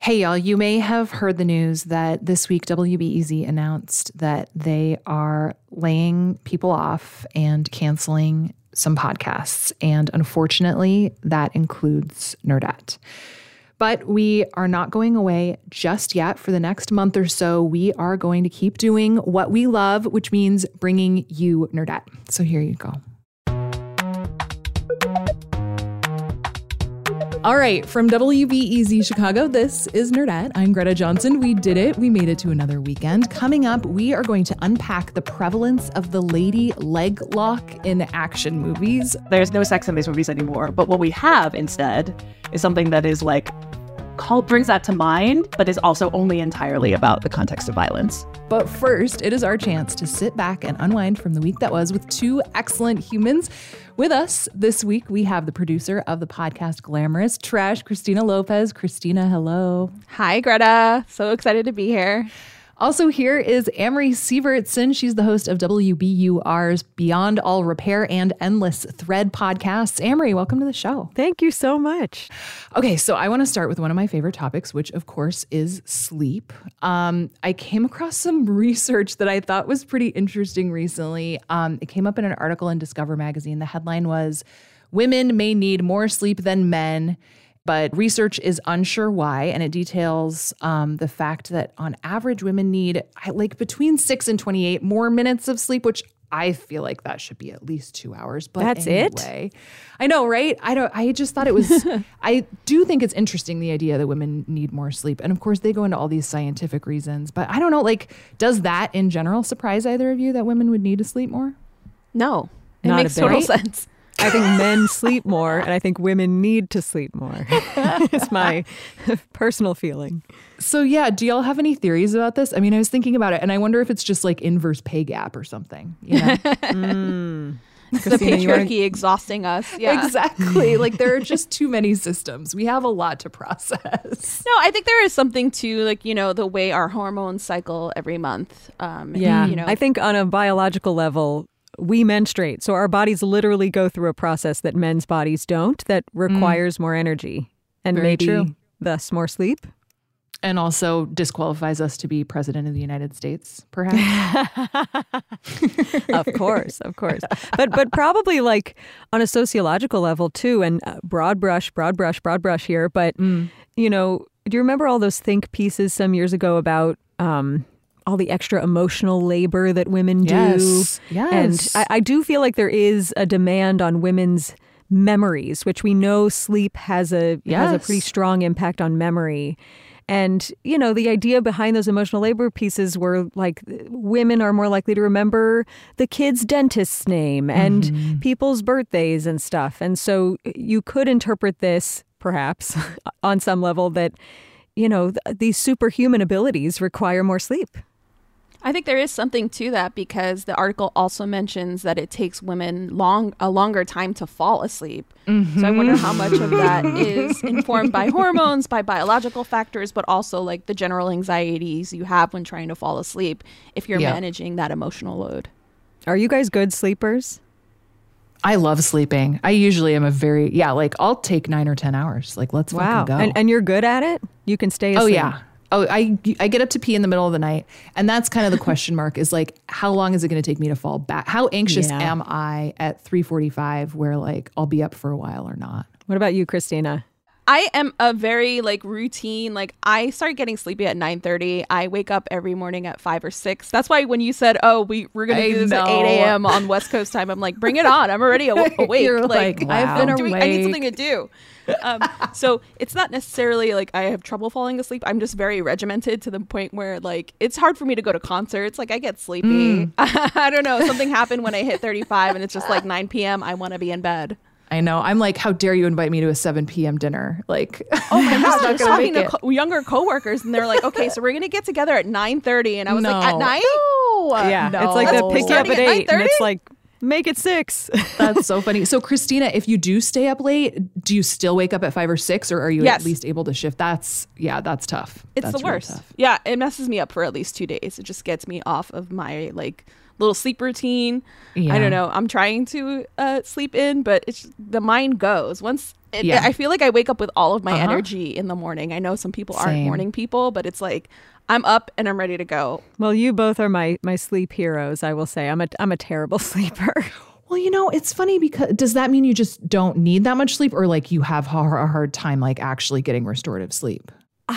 Hey, y'all, you may have heard the news that this week WBEZ announced that they are laying people off and canceling some podcasts. And unfortunately, that includes Nerdette. But we are not going away just yet. For the next month or so, we are going to keep doing what we love, which means bringing you Nerdette. So here you go. All right, from WBEZ Chicago, this is Nerdette. I'm Greta Johnson. We did it. We made it to another weekend. Coming up, we are going to unpack the prevalence of the lady leg lock in action movies. There's no sex in these movies anymore, but what we have instead is something that is like brings that to mind, but is also only entirely about the context of violence. But first, it is our chance to sit back and unwind from the week that was with two excellent humans. With us this week, we have the producer of the podcast Glamorous Trash, Christina Lopez. Christina, hello. Hi, Greta. So excited to be here. Also here is Amory Sievertson. She's the host of WBUR's Beyond All Repair and Endless Thread podcasts. Amory, welcome to the show. Thank you so much. Okay, so I want to start with one of my favorite topics, which of course is sleep. I came across some research that I thought was pretty interesting recently. It came up in an article in Discover magazine. The headline was, "Women may need more sleep than men, but research is unsure why." And it details the fact that on average, women need like between 6 and 28 more minutes of sleep, which I feel like that should be at least 2 hours. But that's anyway, I know, right? I just thought it was, I do think it's interesting, the idea that women need more sleep. And of course, they go into all these scientific reasons. But I don't know, like, does that in general surprise either of you that women would need to sleep more? No, it Not makes a bit. total sense. I think men sleep more, and I think women need to sleep more. It's my personal feeling. So yeah, do y'all have any theories about this? I mean, I was thinking about it, and I wonder if it's just like inverse pay gap or something. You know? It's the patriarchy exhausting us. Yeah, Exactly. Like there are just too many systems. We have a lot to process. No, I think there is something to, like, you know, the way our hormones cycle every month. Yeah, you know, I think on a biological level, we menstruate. So our bodies literally go through a process that men's bodies don't, that requires more energy and Very maybe true. thus more sleep. And also disqualifies us to be president of the United States, perhaps. Of course. But probably like on a sociological level too, and broad brush here. But, you know, do you remember all those think pieces some years ago about all the extra emotional labor that women do? Yes. And I do feel like there is a demand on women's memories, which we know sleep has a pretty strong impact on memory. And, you know, the idea behind those emotional labor pieces were like women are more likely to remember the kid's dentist's name and people's birthdays and stuff. And so you could interpret this, perhaps, on some level that, you know, these superhuman abilities require more sleep. I think there is something to that, because the article also mentions that it takes women a longer time to fall asleep. So I wonder how much of that is informed by hormones, by biological factors, but also like the general anxieties you have when trying to fall asleep if you're managing that emotional load. Are you guys good sleepers? I love sleeping. I usually am like I'll take 9 or 10 hours. Like, let's fucking go. And you're good at it? You can stay asleep? Oh, yeah. Oh, I get up to pee in the middle of the night. And that's kind of the question mark, is like, how long is it going to take me to fall back? How anxious am I at 3:45 where like I'll be up for a while or not? What about you, Christina? I am a very like routine, like I start getting sleepy at 9:30. I wake up every morning at 5 or 6. That's why when you said, oh, we're going to do this at 8 a.m. on West Coast time, I'm like, bring it on. I'm already awake. You're like, wow. I've been awake. I need something to do. So it's not necessarily like I have trouble falling asleep. I'm just very regimented to the point where like it's hard for me to go to concerts. Like I get sleepy. I don't know. Something happened when I hit 35 and it's just like 9 p.m. I want to be in bed. I know. I'm like, how dare you invite me to a 7 p.m. dinner? Like, oh my God, I was talking to younger coworkers and they're like, okay, so we're going to get together at 9:30. And I was like, at night? No. Yeah. No. It's like the pick you up at 8 and it's like, make it 6. That's so funny. So Christina, if you do stay up late, do you still wake up at 5 or 6 or are you at least able to shift? That's tough. It's the worst. Tough. Yeah. It messes me up for at least 2 days. It just gets me off of my like little sleep routine. I don't know. I'm trying to sleep in, but it's the mind goes. Once I feel like I wake up with all of my energy in the morning. I know some people aren't morning people, but it's like I'm up and I'm ready to go. Well, you both are my sleep heroes, I will say. I'm a terrible sleeper. Well, it's funny because does that mean you just don't need that much sleep, or like you have a hard time like actually getting restorative sleep?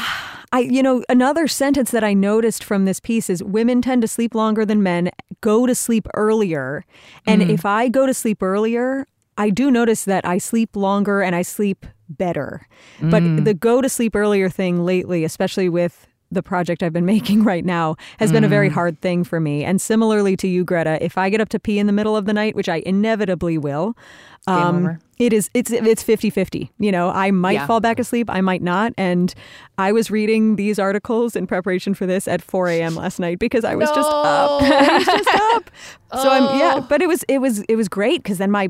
Another sentence that I noticed from this piece is women tend to sleep longer than men, go to sleep earlier. And if I go to sleep earlier, I do notice that I sleep longer and I sleep better. But the go to sleep earlier thing lately, especially with the project I've been making right now, has been a very hard thing for me. And similarly to you, Greta, if I get up to pee in the middle of the night, which I inevitably will, it's 50-50. I might fall back asleep, I might not. And I was reading these articles in preparation for this at 4 a.m. last night because I was just up. I was just up. So but it was great because then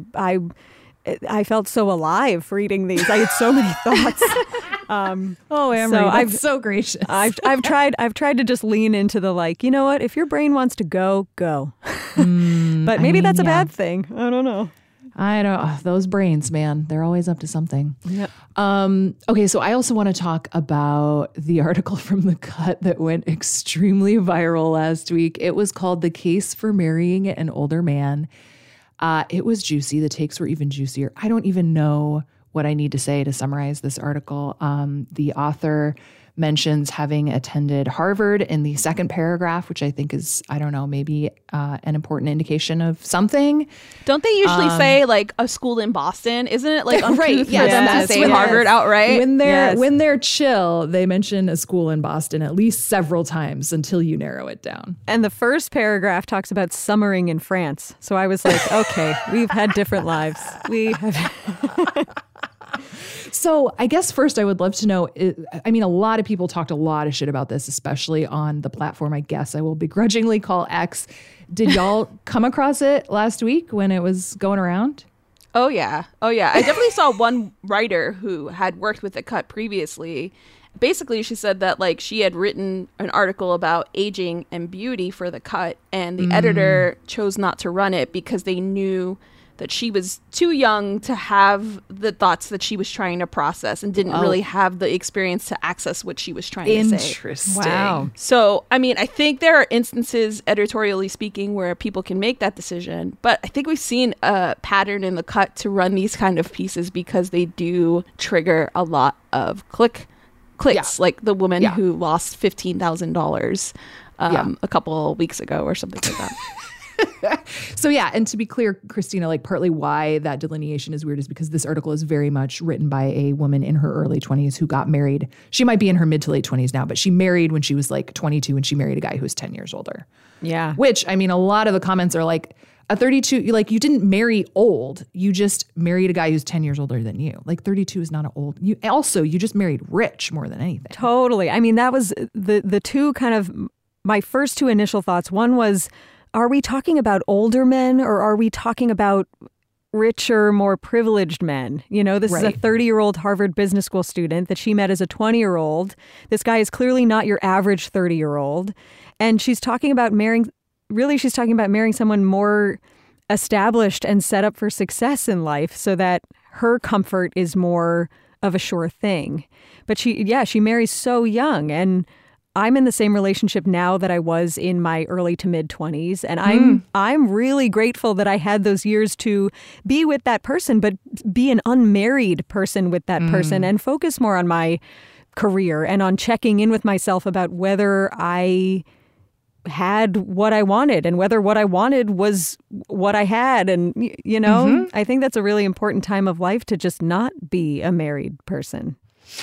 I felt so alive reading these. I had so many thoughts. Amory, that's so gracious. I've tried to just lean into the you know what? If your brain wants to go. But maybe that's a bad thing. I don't know. Those brains, man, they're always up to something. Yep. Okay, so I also want to talk about the article from The Cut that went extremely viral last week. It was called "The Case for Marrying an Older Man." It was juicy. The takes were even juicier. I don't even know what I need to say to summarize this article. The author mentions having attended Harvard in the second paragraph, which I think is, I don't know, maybe an important indication of something. Don't they usually say like a school in Boston? Isn't it like uncouth right, for them to say Harvard outright? When they're chill, they mention a school in Boston at least several times until you narrow it down. And the first paragraph talks about summering in France. So I was like, okay, we've had different lives. We have... So I guess first I would love to know, a lot of people talked a lot of shit about this, especially on the platform I guess I will begrudgingly call X. Did y'all come across it last week when it was going around? Oh, yeah. I definitely saw one writer who had worked with The Cut previously. Basically, she said that she had written an article about aging and beauty for The Cut, and the editor chose not to run it because they knew that she was too young to have the thoughts that she was trying to process and didn't really have the experience to access what she was trying to say. Interesting. Wow. So, I think there are instances, editorially speaking, where people can make that decision. But I think we've seen a pattern in The Cut to run these kind of pieces because they do trigger a lot of clicks, like the woman who lost $15,000 a couple weeks ago or something like that. So and to be clear, Christina, partly why that delineation is weird is because this article is very much written by a woman in her early 20s who got married. She might be in her mid to late 20s now, but she married when she was 22 and she married a guy who was 10 years older. Yeah. Which, a lot of the comments are a 32, you didn't marry old. You just married a guy who's 10 years older than you. 32 is not an old. You just married rich more than anything. Totally. That was the two kind of my first two initial thoughts. One was, are we talking about older men or are we talking about richer, more privileged men? This is a 30-year-old Harvard Business School student that she met as a 20-year-old. This guy is clearly not your average 30-year-old. And she's talking about marrying someone more established and set up for success in life so that her comfort is more of a sure thing. But she marries so young, and I'm in the same relationship now that I was in my early to mid 20s. And I'm really grateful that I had those years to be with that person, but be an unmarried person with that person and focus more on my career and on checking in with myself about whether I had what I wanted and whether what I wanted was what I had. And, I think that's a really important time of life to just not be a married person.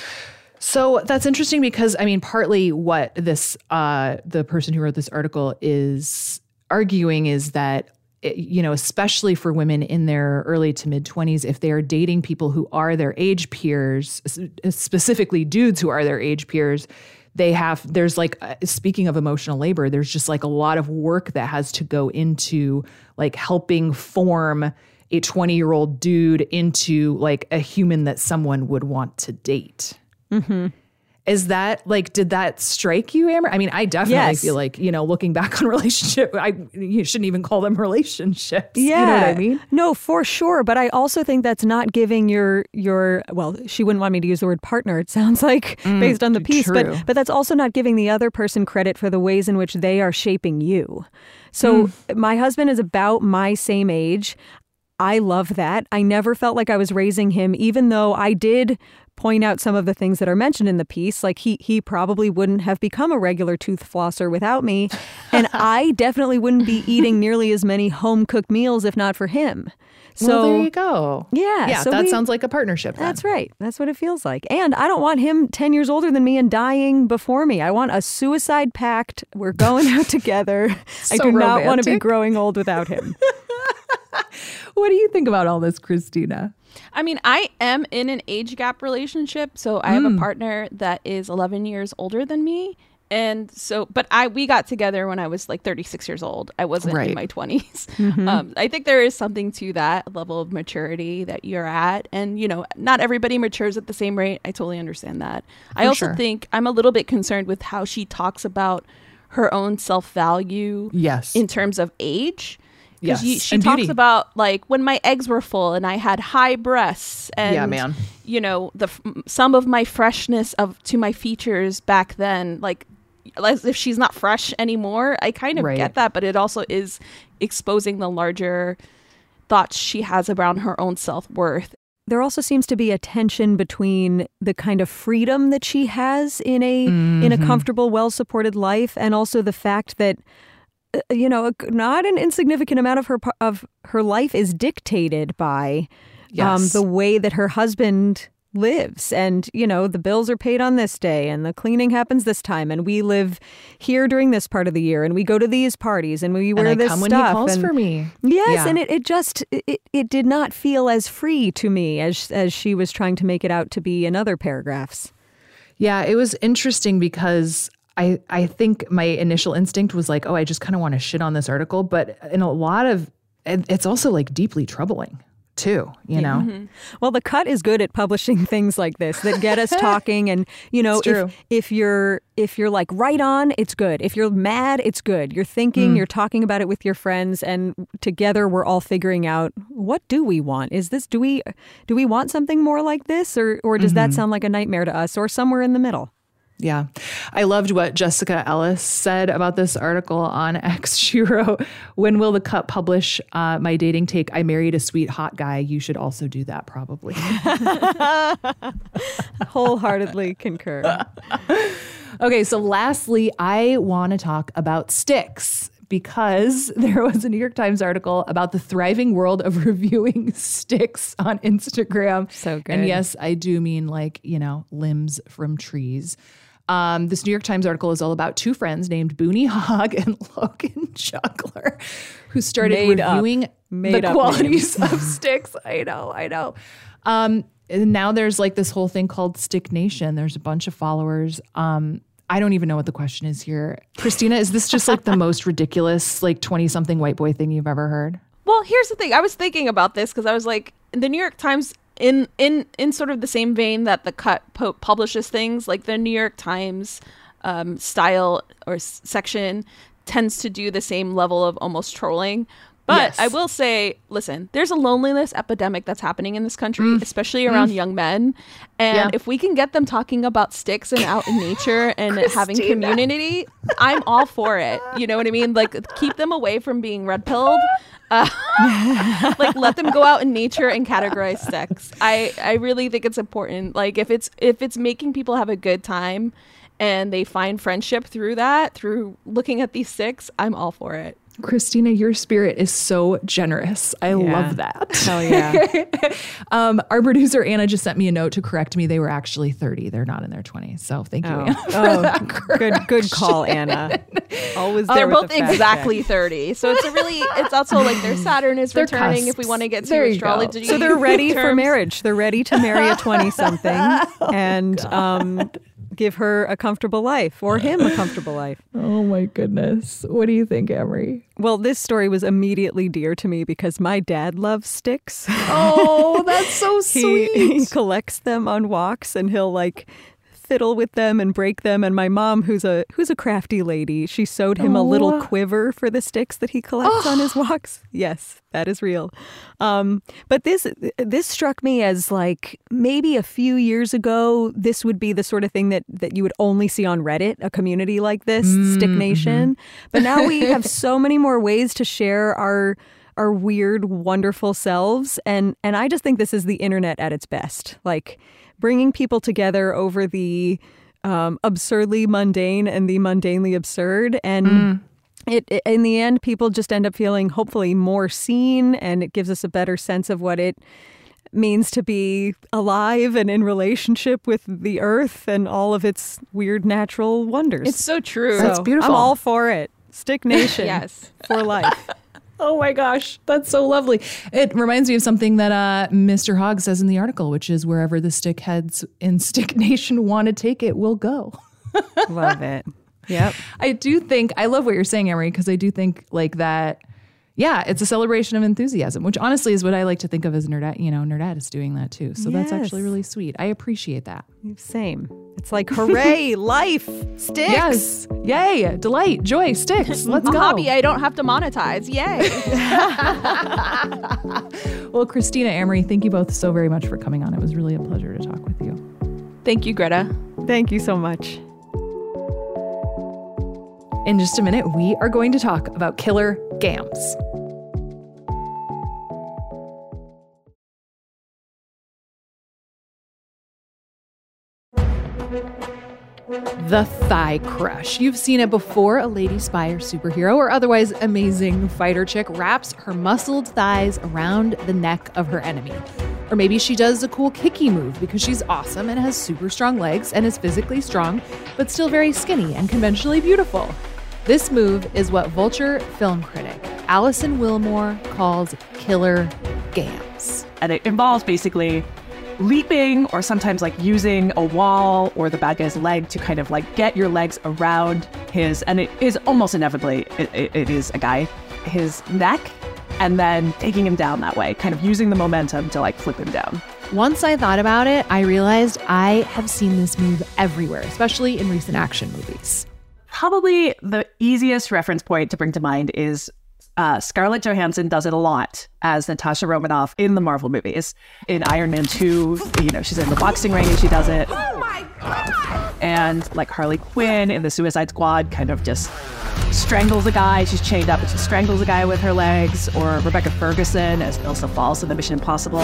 So that's interesting because, partly what this, the person who wrote this article is arguing is that, especially for women in their early to mid 20s, if they are dating people who are their age peers, specifically dudes who are their age peers, there's speaking of emotional labor, there's just a lot of work that has to go into helping form a 20-year-old dude into a human that someone would want to date. Mm-hmm. Is that like, did that strike you, Amber? I mean, I definitely feel like, looking back on relationship, you shouldn't even call them relationships. Yeah. You know what I mean? No, for sure. But I also think that's not giving your well, she wouldn't want me to use the word partner, it sounds like, based on the piece. True. But that's also not giving the other person credit for the ways in which they are shaping you. So my husband is about my same age. I love that. I never felt like I was raising him, even though I did point out some of the things that are mentioned in the piece. Like he probably wouldn't have become a regular tooth flosser without me. And I definitely wouldn't be eating nearly as many home-cooked meals if not for him. So well, there you go. Yeah. Yeah, so that sounds like a partnership then. That's right. That's what it feels like. And I don't want him 10 years older than me and dying before me. I want a suicide pact. We're going out together. So I do not want to be romantic. growing old without him. What do you think about all this, Christina? I mean, I am in an age gap relationship. So I have a partner that is 11 years older than me. And so, but we got together when I was like 36 years old. I wasn't in my 20s. I think there is something to that level of maturity that you're at. And, not everybody matures at the same rate. I totally understand that. I also think I'm a little bit concerned with how she talks about her own self-value in terms of age. Because she talks beauty. About like when my eggs were full and I had high breasts and some of my freshness to my features back then, like as if she's not fresh anymore. I kind of get that, but it also is exposing the larger thoughts she has around her own self-worth. There also seems to be a tension between the kind of freedom that she has in a comfortable, well-supported life, and also the fact that not an insignificant amount of her life is dictated by the way that her husband lives. And, the bills are paid on this day and the cleaning happens this time. And we live here during this part of the year and we go to these parties and we wear this stuff. And I come when he calls for me. Yes. And it did not feel as free to me as she was trying to make it out to be in other paragraphs. Yeah, it was interesting because I think my initial instinct was like, oh, I just kind of want to shit on this article. But in a lot of, it's also like deeply troubling too, you know? Mm-hmm. Well, The Cut is good at publishing things like this that get us talking. And, if you're like right on, it's good. If you're mad, it's good. You're thinking, you're talking about it with your friends, and together we're all figuring out, what do we want? Do we want something more like this? Or does that sound like a nightmare to us, or somewhere in the middle? Yeah. I loved what Jessica Ellis said about this article on X. She wrote, "When will The Cut publish my dating take? I married a sweet hot guy. You should also do that, probably." Wholeheartedly concur. Okay, so lastly, I want to talk about sticks, because there was a New York Times article about the thriving world of reviewing sticks on Instagram. So good. And yes, I do mean like, limbs from trees. This New York Times article is all about two friends named Booney Hogg and Logan Juggler, who started reviewing the qualities of sticks. I know. And now there's like this whole thing called Stick Nation. There's a bunch of followers. I don't even know what the question is here. Christina, is this just like the most ridiculous, like 20-something white boy thing you've ever heard? Well, here's the thing. I was thinking about this because I was like, the New York Times, in sort of the same vein that The Cut publishes things, like the New York Times style or section tends to do the same level of almost trolling. But yes. I will say, listen, there's a loneliness epidemic that's happening in this country, especially around young men. And if we can get them talking about sticks and out in nature and having community, I'm all for it. You know what I mean? Like, keep them away from being red-pilled. Like, let them go out in nature and categorize sticks. I really think it's important. Like, if it's making people have a good time and they find friendship through that, through looking at these sticks, I'm all for it. Christina, your spirit is so generous. I love that. Hell yeah. Our producer, Anna, just sent me a note to correct me. They were actually 30. They're not in their 20s. So thank you, Anna, for that good call, Anna. Always there They're with both the fact exactly check. 30. So it's also like their Saturn is returning if we want to get to astrology. So they're ready for marriage. They're ready to marry a 20-something and give her a comfortable life, or him a comfortable life. Oh my goodness. What do you think, Emery? Well, this story was immediately dear to me because my dad loves sticks. Oh, that's so sweet. He collects them on walks, and he'll like fiddle with them and break them. And my mom, who's a crafty lady, she sewed him a little quiver for the sticks that he collects on his walks. Yes, that is real. But this struck me as like maybe a few years ago, this would be the sort of thing that you would only see on Reddit, a community like this, Stick Nation. But now we have so many more ways to share our weird, wonderful selves. And I just think this is the internet at its best. Like bringing people together over the absurdly mundane and the mundanely absurd. And it in the end, people just end up feeling hopefully more seen, and it gives us a better sense of what it means to be alive and in relationship with the earth and all of its weird natural wonders. It's so true. That's beautiful. I'm all for it. Stick Nation. Yes. For life. Oh my gosh, that's so lovely. It reminds me of something that Mr. Hogg says in the article, which is wherever the stick heads in Stick Nation want to take it, we'll go. Love it. Yep. I love what you're saying, Emery, because I do think like that, yeah, it's a celebration of enthusiasm, which honestly is what I like to think of as Nerdette. You know, Nerdette is doing that too. So that's actually really sweet. I appreciate that. Same. It's like, hooray, life, sticks. Yes. Yay. Delight, joy, sticks. Let's go. A hobby I don't have to monetize. Yay. Well, Christina, Amory, thank you both so very much for coming on. It was really a pleasure to talk with you. Thank you, Greta. Thank you so much. In just a minute, we are going to talk about killer gams. The thigh crush. You've seen it before. A lady spy or superhero or otherwise amazing fighter chick wraps her muscled thighs around the neck of her enemy. Or maybe she does a cool kicky move because she's awesome and has super strong legs and is physically strong, but still very skinny and conventionally beautiful. This move is what Vulture film critic Alison Willmore calls killer gams. And it involves basically leaping or sometimes like using a wall or the bad guy's leg to kind of like get your legs around his, and it is almost inevitably, it is a guy, his neck, and then taking him down that way, kind of using the momentum to like flip him down. Once I thought about it, I realized I have seen this move everywhere, especially in recent action movies. Probably the easiest reference point to bring to mind is Scarlett Johansson does it a lot as Natasha Romanoff in the Marvel movies. In Iron Man 2, she's in the boxing ring and she does it. Oh my God! And like Harley Quinn in the Suicide Squad kind of just strangles a guy. She's chained up and she strangles a guy with her legs. Or Rebecca Ferguson as Ilsa Falls in the Mission Impossible.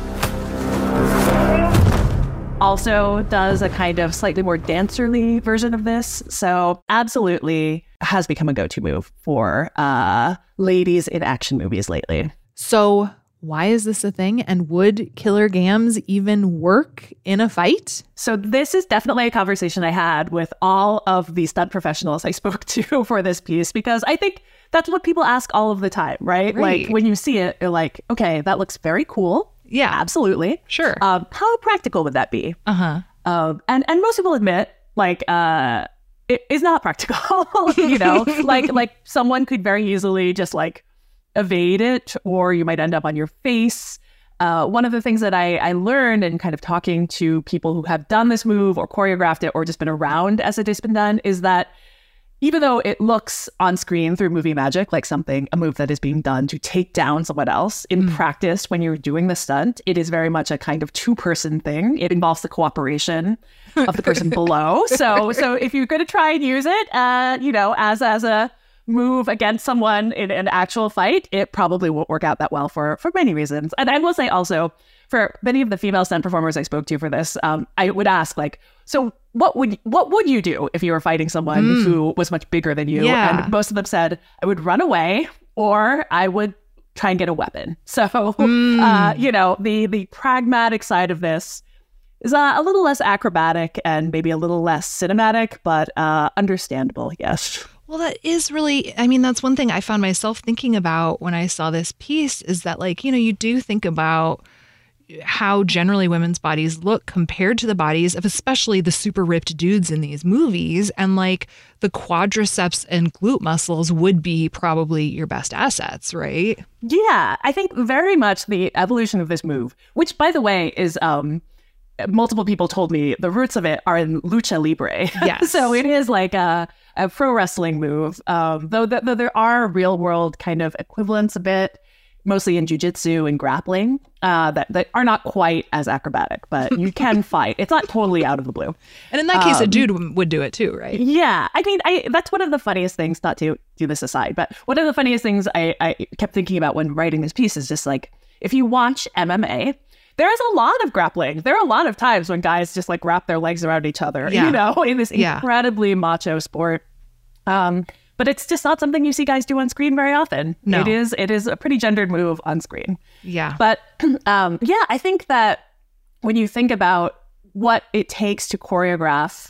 Also does a kind of slightly more dancerly version of this. So absolutely has become a go-to move for ladies in action movies lately. So why is this a thing? And would killer gams even work in a fight? So this is definitely a conversation I had with all of the stunt professionals I spoke to for this piece, because I think that's what people ask all of the time, right? Like when you see it, you're like, okay, that looks very cool. Yeah, absolutely. Sure. How practical would that be? And most people admit, like, it is not practical. like someone could very easily just like evade it, or you might end up on your face. One of the things that I learned in kind of talking to people who have done this move or choreographed it or just been around as it has been done is that even though it looks on screen through movie magic like a move that is being done to take down someone else, in practice, when you're doing the stunt, it is very much a kind of two-person thing. It involves the cooperation of the person below. So if you're going to try and use it, as a move against someone in an actual fight, it probably won't work out that well for many reasons. And I will say also, for many of the female stunt performers I spoke to for this, I would ask, like, so what would you do if you were fighting someone who was much bigger than you? Yeah. And most of them said, I would run away or I would try and get a weapon. So, the pragmatic side of this is a little less acrobatic and maybe a little less cinematic, but understandable, yes. Well, that is really, that's one thing I found myself thinking about when I saw this piece is that, like, you do think about how generally women's bodies look compared to the bodies of especially the super ripped dudes in these movies. And like the quadriceps and glute muscles would be probably your best assets, right? Yeah, I think very much the evolution of this move, which by the way is multiple people told me the roots of it are in lucha libre. Yes. So it is like a pro wrestling move, though there are real world kind of equivalents a bit, mostly in jujitsu and grappling, that are not quite as acrobatic, but you can fight. It's not totally out of the blue. And in that case, a dude would do it too, right? Yeah. I mean, that's one of the funniest things, not to do this aside, but one of the funniest things I kept thinking about when writing this piece is just like, if you watch MMA, there is a lot of grappling. There are a lot of times when guys just like wrap their legs around each other, you know, in this incredibly macho sport. But it's just not something you see guys do on screen very often. No. It is a pretty gendered move on screen. Yeah. But I think that when you think about what it takes to choreograph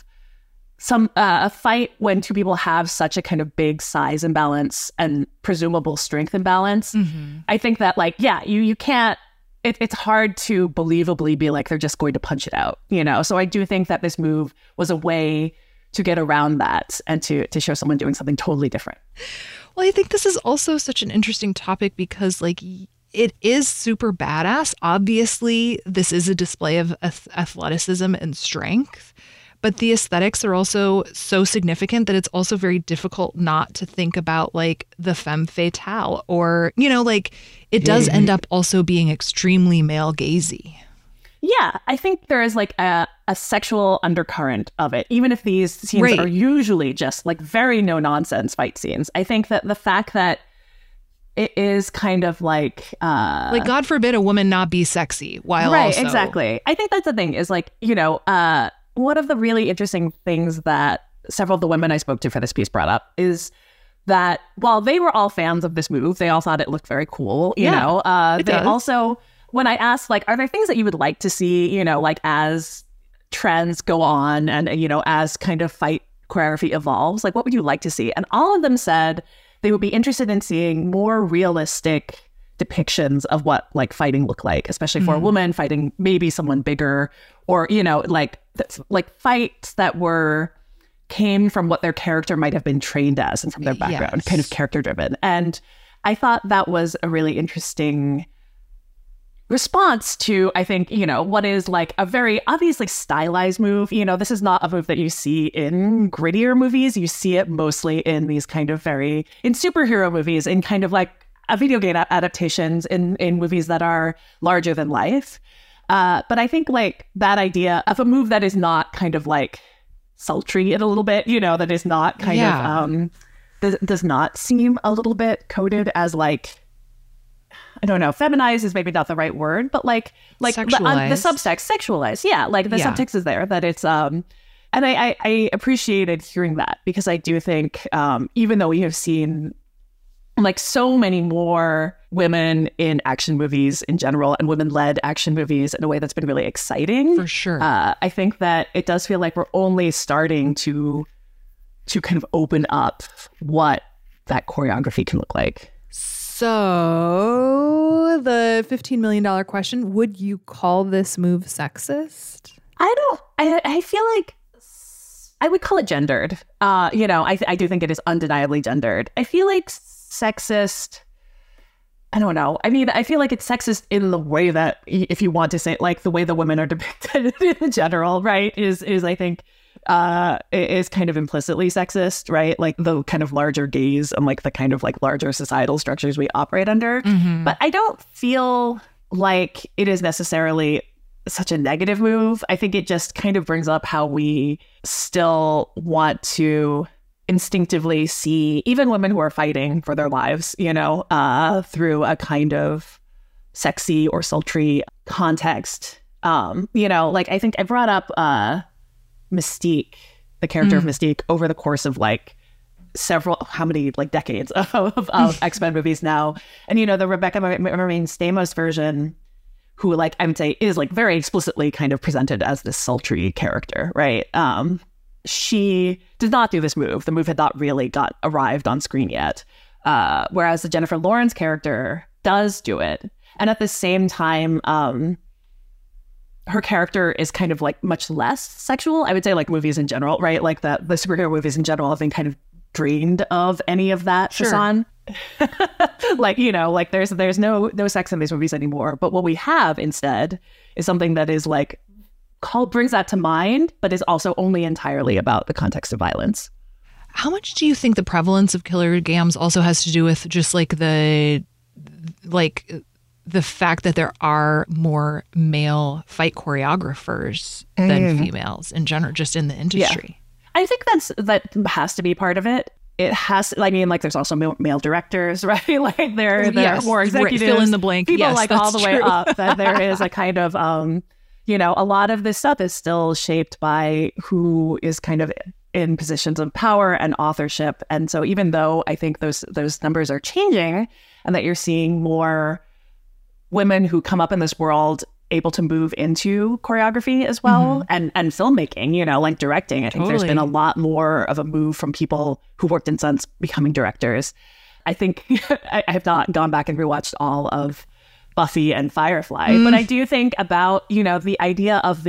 a fight when two people have such a kind of big size imbalance and presumable strength imbalance, I think that like, you can't, it's hard to believably be like, they're just going to punch it out, you know? So I do think that this move was a way to get around that and to show someone doing something totally different. Well, I think this is also such an interesting topic because like it is super badass. Obviously, this is a display of athleticism and strength, but the aesthetics are also so significant that it's also very difficult not to think about like the femme fatale or, you know, like it does end up also being extremely male gazy. Yeah, I think there is like a sexual undercurrent of it, even if these scenes are usually just like very no nonsense fight scenes. I think that the fact that it is kind of like God forbid a woman not be sexy while also... exactly. I think that's the thing is like, you know, one of the really interesting things that several of the women I spoke to for this piece brought up is that while they were all fans of this move, they all thought it looked very cool. You know, they also, when I asked, like, are there things that you would like to see, you know, like as trends go on and, you know, as kind of fight choreography evolves, like, what would you like to see? And all of them said they would be interested in seeing more realistic depictions of what like fighting looked like, especially for a woman fighting maybe someone bigger, or, you know, like fights that came from what their character might have been trained as and from their background, kind of character driven. And I thought that was a really interesting response to, I think, you know, what is like a very obviously stylized move. You know, this is not a move that you see in grittier movies. You see it mostly in these kind of in superhero movies, in kind of like video game adaptations, in movies that are larger than life. But I think like that idea of a move that is not kind of like sultry in a little bit, you know, that is not kind of does not seem a little bit coded as like, I don't know, feminized is maybe not the right word, but like the subtext, sexualized. Yeah, like the subtext is there, that it's and I appreciated hearing that, because I do think even though we have seen like so many more women in action movies in general and women-led action movies in a way that's been really exciting. For sure. I think that it does feel like we're only starting to kind of open up what that choreography can look like. So the $15 million question, would you call this move sexist? I feel like I would call it gendered. You know, I do think it is undeniably gendered. I feel like sexist, I don't know. I mean, I feel like it's sexist in the way that, if you want to say it, like the way the women are depicted in general, right, is I think is kind of implicitly sexist, right? Like the kind of larger gaze and like the kind of like larger societal structures we operate under. But I don't feel like it is necessarily such a negative move. I think it just kind of brings up how we still want to instinctively see even women who are fighting for their lives, you know, through a kind of sexy or sultry context. You know, like I think I brought up Mystique, the character of Mystique, over the course of like how many like decades of X-Men movies now. And, you know, the Rebecca Marine Stamos version, who like I would say is like very explicitly kind of presented as this sultry character, right? She did not do this move. The move had not really arrived on screen yet. Whereas the Jennifer Lawrence character does do it. And at the same time, her character is kind of like much less sexual. I would say like movies in general, right? Like the superhero movies in general have been kind of drained of any of that. Sure. Like, you know, like there's no sex in these movies anymore. But what we have instead is something that is like brings that to mind, but is also only entirely about the context of violence. How much do you think the prevalence of killer gams also has to do with just like the fact that there are more male fight choreographers than females in general, just in the industry? Yeah. I think that has to be part of it. It has, I mean, like there's also male directors, right? Like there are more executives. Fill in the blank. People yes, like all the way up. That there is a kind of, a lot of this stuff is still shaped by who is kind of in positions of power and authorship. And so even though I think those numbers are changing and that you're seeing more women who come up in this world able to move into choreography as well, and filmmaking, like directing. I think there's been a lot more of a move from people who worked in stunts becoming directors. I think I have not gone back and rewatched all of Buffy and Firefly, but I do think about, the idea of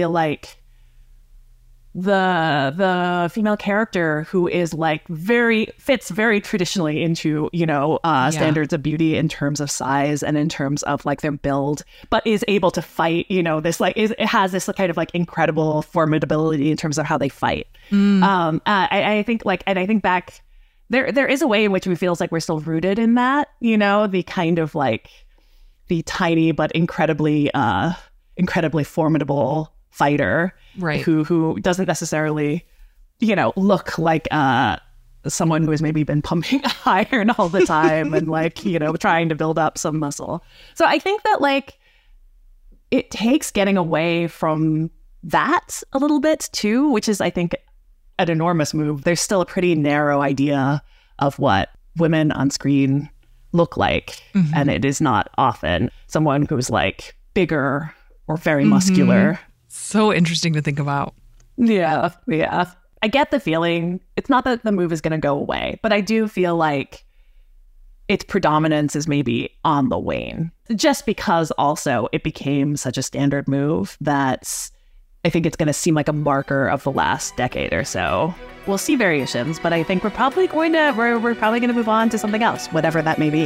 the female character who is fits very traditionally into, standards of beauty in terms of size and in terms of their build, but is able to fight, it has this kind of incredible formidability in terms of how they fight. I think back, there is a way in which we feels like we're still rooted in that, the kind of the tiny but incredibly formidable fighter, right? Who doesn't necessarily, look like someone who has maybe been pumping iron all the time and trying to build up some muscle. So I think that it takes getting away from that a little bit too, which is I think an enormous move. There's still a pretty narrow idea of what women on screen look like, and it is not often someone who's bigger or very muscular. So interesting to think about. Yeah. I get the feeling. It's not that the move is going to go away, but I do feel like its predominance is maybe on the wane. Just because also it became such a standard move that I think it's going to seem like a marker of the last decade or so. We'll see variations, but I think we're probably going to move on to something else, whatever that may be.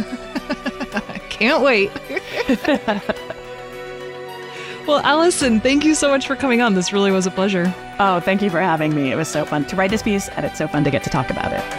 Can't wait. Well, Allison, thank you so much for coming on. This really was a pleasure. Oh, thank you for having me. It was so fun to write this piece, and it's so fun to get to talk about it.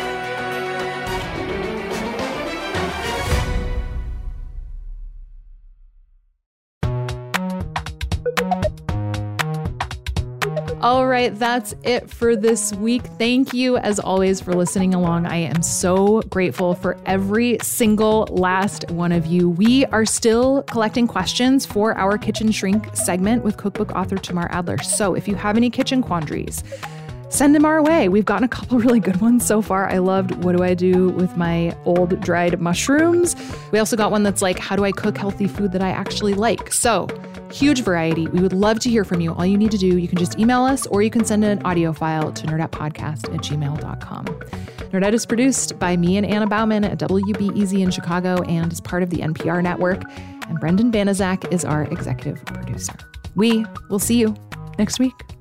All right, that's it for this week. Thank you, as always, for listening along. I am so grateful for every single last one of you. We are still collecting questions for our Kitchen Shrink segment with cookbook author Tamar Adler. So if you have any kitchen quandaries, send them our way. We've gotten a couple really good ones so far. I loved, what do I do with my old dried mushrooms? We also got one that's how do I cook healthy food that I actually like? So huge variety. We would love to hear from you. All you need to do, you can just email us or you can send an audio file to nerdettepodcast@gmail.com. Nerdette is produced by me and Anna Bauman at WBEZ in Chicago and is part of the NPR network. And Brendan Banaszak is our executive producer. We will see you next week.